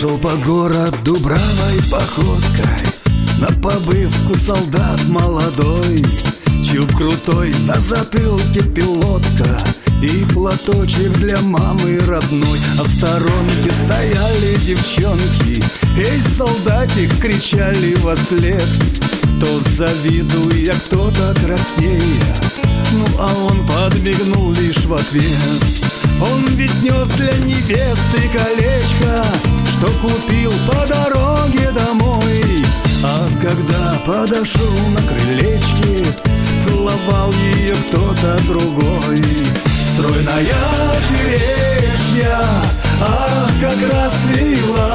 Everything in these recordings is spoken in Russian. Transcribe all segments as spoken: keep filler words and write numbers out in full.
Шел по городу бравой походкой, на побывку солдат молодой. Чуб крутой, на затылке пилотка и платочек для мамы родной. А в сторонке стояли девчонки: «Эй, солдатик!» — кричали во след. Кто завидуя, кто-то краснея, ну а он подмигнул лишь в ответ. Он ведь нес для невесты колечко, что купил по дороге домой. А когда подошел на крылечке, целовал ее кто-то другой. Стройная черешня, ах, как расцвела.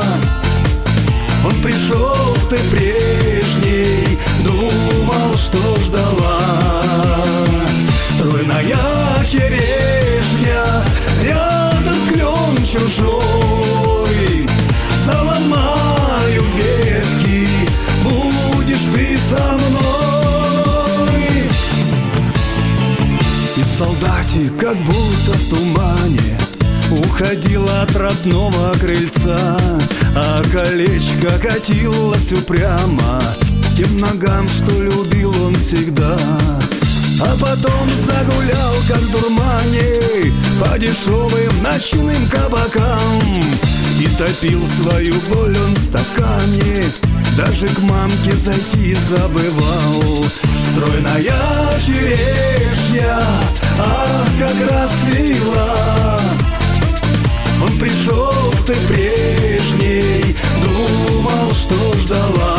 Он пришел, ты прежний, думал, что ждала. Стройная черешня, рядом клен чужой. Заломаю ветки, будешь ты со мной. И солдатик, как будто в тумане, уходил от родного крыльца, а колечко катилось упрямо тем ногам, что любил он всегда. А потом загулял, как в дурмане, по дешевым ночным кабакам, и топил свою боль он в стакане, даже к мамке зайти забывал. Стройная черешня, ах, как расцвела. Он пришел, ты прежний, думал, что ждала.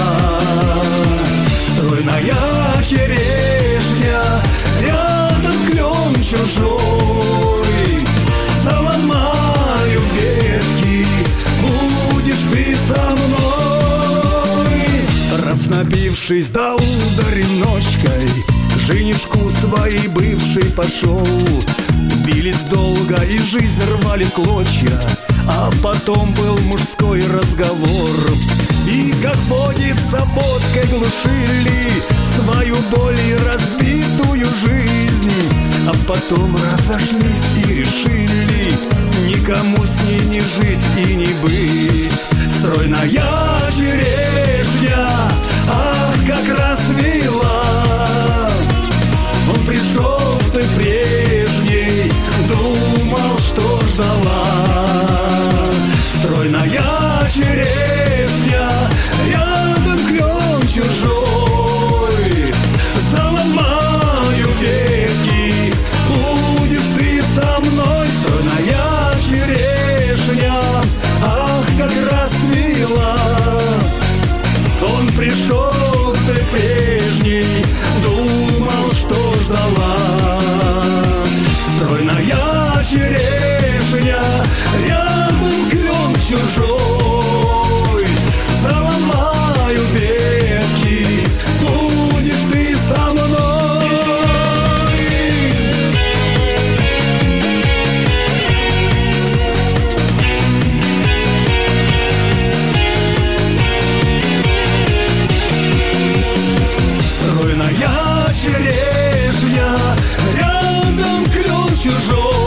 Стройная черешня, рядом клен чужой. Заломаю ветки, будешь ты со мной. Раз напившись до удари ночкой, к женишку своей бывшей пошел. Бились долго и жизнь рвали клочья, а потом был мужской разговор. И, как водится, водкой глушили свою боль и разбитую жизнь. А потом разошлись и решили никому с ней не жить и не быть. Стройная черешня, ах, как расцвела. Он пришел, ты прежний, думал, что ждала. Стройная черешня, рядом клен чужой. Заломаю ветки, будешь ты со мной. Стройная черешня, ах, как расцвела. Он пришел, ты прежний, думал, что ждала. Стройная черешня, рядом клен чужой. Заломаю ветки, будешь ты со мной. Стройная черешня, рядом клен чужой.